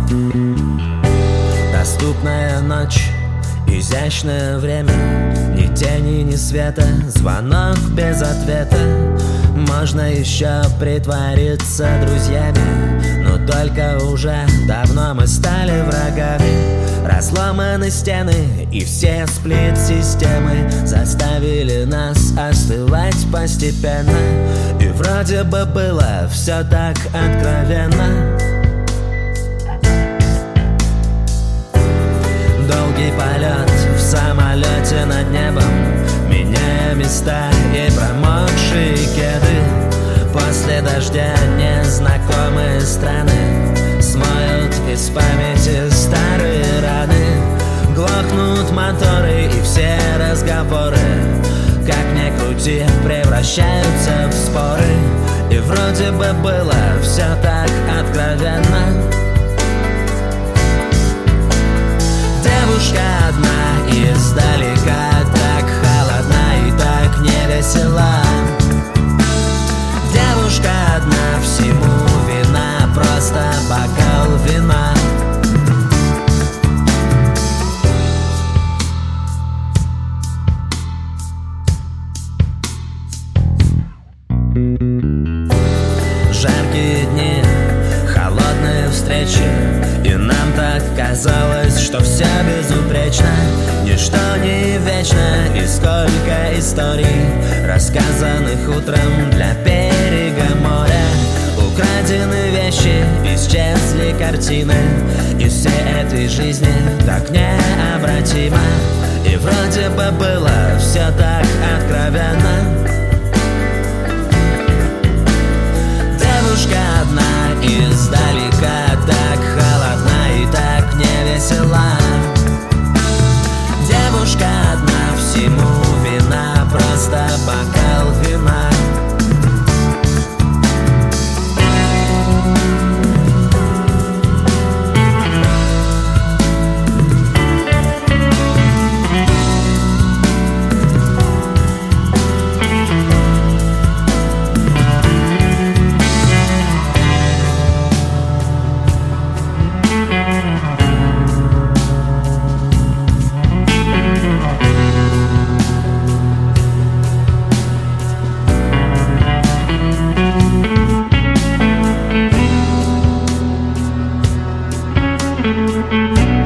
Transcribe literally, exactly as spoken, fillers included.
Доступная ночь, изящное время, ни тени, ни света, звонок без ответа. Можно еще притвориться друзьями, но только уже давно мы стали врагами. Разломаны стены и все сплит-системы заставили нас остывать постепенно. И вроде бы было все так откровенно. Долгий полет в самолете над небом, меняя места и промокшие кеды. После дождя незнакомые страны смоют из памяти старые раны. Глохнут моторы и все разговоры, как ни крути, превращаются в споры. И вроде бы было все так откровенно. Девушка одна издалека, так холодна и так невесела. Девушка одна, всему вина, просто бокал вина. Жаркие дни, холодные встречи, и нам так казалось, что все безупречно. Ничто не вечно, и сколько историй, рассказанных утром для берега моря. Украдены вещи, исчезли картины, и все этой жизни так необратимо. И вроде бы было все так откровенно. Девушка одна издалека, так холодна и так невесела. Девушка одна, всему вина, просто бокал вина. Thank you.